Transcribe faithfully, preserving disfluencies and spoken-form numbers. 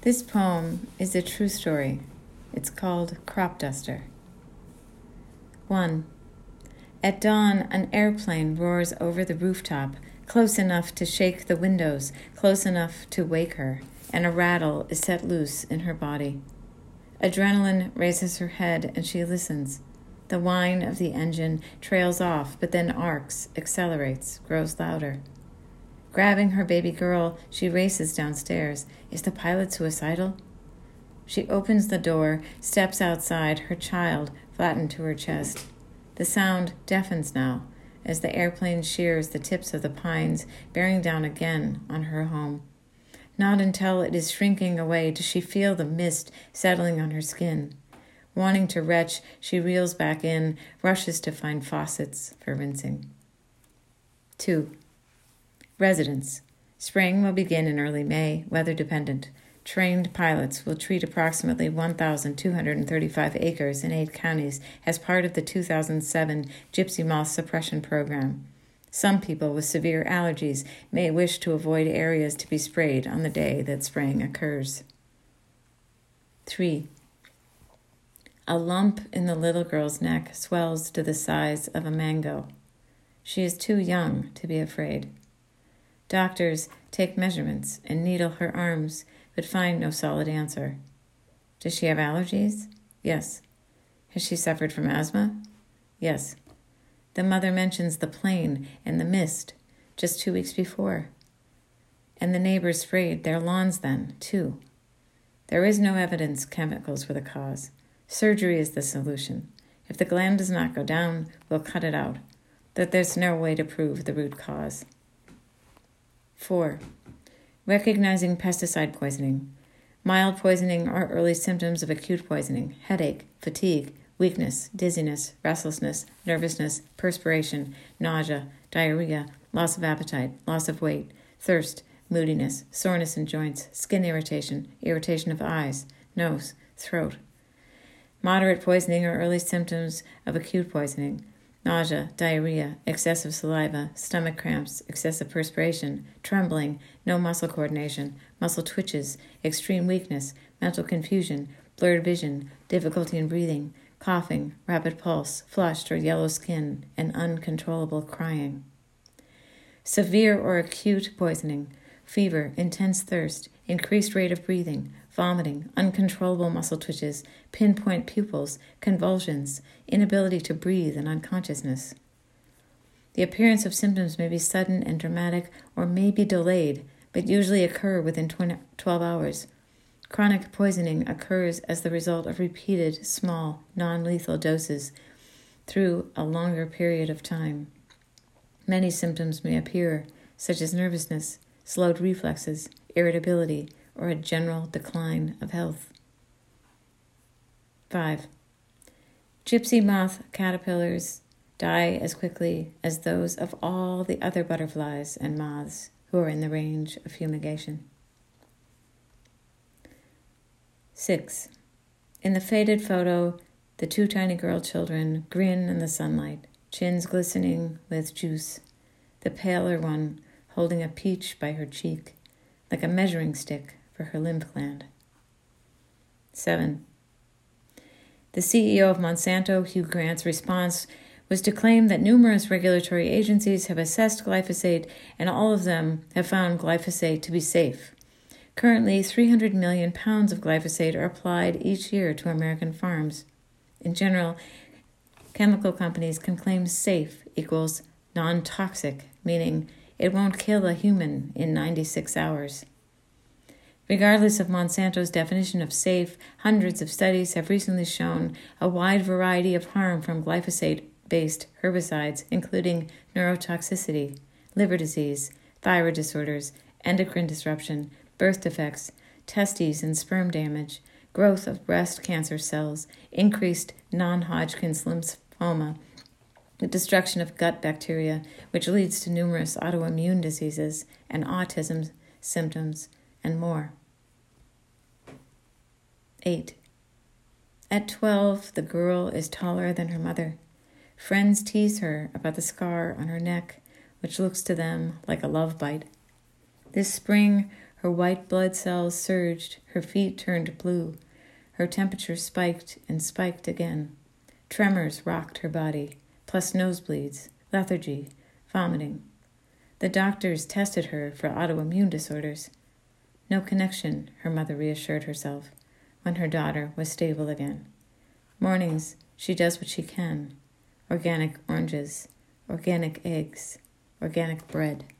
This poem is a true story. It's called Crop Duster. one. At dawn, an airplane roars over the rooftop, close enough to shake the windows, close enough to wake her, and a rattle is set loose in her body. Adrenaline raises her head, and she listens. The whine of the engine trails off, but then arcs, accelerates, grows louder. Grabbing her baby girl, she races downstairs. Is the pilot suicidal? She opens the door, steps outside, her child flattened to her chest. The sound deafens now as the airplane shears the tips of the pines, bearing down again on her home. Not until it is shrinking away does she feel the mist settling on her skin. Wanting to retch, she reels back in, rushes to find faucets for rinsing. two. Residents. Spring will begin in early May, weather dependent. Trained pilots will treat approximately one thousand two hundred thirty-five acres in eight counties as part of the two thousand seven gypsy moth suppression program. Some people with severe allergies may wish to avoid areas to be sprayed on the day that spraying occurs. three. A lump in the little girl's neck swells to the size of a mango. She is too young to be afraid. Doctors take measurements and needle her arms, but find no solid answer. Does she have allergies? Yes. Has she suffered from asthma? Yes. The mother mentions the plane and the mist just two weeks before. And the neighbors sprayed their lawns then, too. There is no evidence chemicals were the cause. Surgery is the solution. If the gland does not go down, we'll cut it out. That there's no way to prove the root cause. four. Recognizing pesticide poisoning. Mild poisoning are early symptoms of acute poisoning: headache, fatigue, weakness, dizziness, restlessness, nervousness, perspiration, nausea, diarrhea, loss of appetite, loss of weight, thirst, moodiness, soreness in joints, skin irritation, irritation of eyes, nose, throat. Moderate poisoning are early symptoms of acute poisoning: nausea, diarrhea, excessive saliva, stomach cramps, excessive perspiration, trembling, no muscle coordination, muscle twitches, extreme weakness, mental confusion, blurred vision, difficulty in breathing, coughing, rapid pulse, flushed or yellow skin, and uncontrollable crying. Severe or acute poisoning: fever, intense thirst, increased rate of breathing, vomiting, uncontrollable muscle twitches, pinpoint pupils, convulsions, inability to breathe, and unconsciousness. The appearance of symptoms may be sudden and dramatic or may be delayed, but usually occur within twelve hours. Chronic poisoning occurs as the result of repeated, small, non-lethal doses through a longer period of time. Many symptoms may appear, such as nervousness, slowed reflexes, irritability, or a general decline of health. five. Gypsy moth caterpillars die as quickly as those of all the other butterflies and moths who are in the range of fumigation. six. In the faded photo, the two tiny girl children grin in the sunlight, chins glistening with juice, the paler one holding a peach by her cheek, like a measuring stick for her lymph gland. seven. The C E O of Monsanto, Hugh Grant's response was to claim that numerous regulatory agencies have assessed glyphosate and all of them have found glyphosate to be safe. Currently, three hundred million pounds of glyphosate are applied each year to American farms. In general, chemical companies can claim safe equals non-toxic, meaning it won't kill a human in ninety-six hours. Regardless of Monsanto's definition of safe, hundreds of studies have recently shown a wide variety of harm from glyphosate-based herbicides, including neurotoxicity, liver disease, thyroid disorders, endocrine disruption, birth defects, testes and sperm damage, growth of breast cancer cells, increased non-Hodgkin's lymphoma, the destruction of gut bacteria, which leads to numerous autoimmune diseases and autism symptoms, and more. eight. At twelve, the girl is taller than her mother. Friends tease her about the scar on her neck, which looks to them like a love bite. This spring, Her white blood cells surged, her feet turned blue. Her temperature spiked and spiked again. Tremors rocked her body, plus nosebleeds, lethargy, vomiting. The doctors tested her for autoimmune disorders. No connection, her mother reassured herself, when her daughter was stable again. Mornings, she does what she can. Organic oranges, organic eggs, organic bread.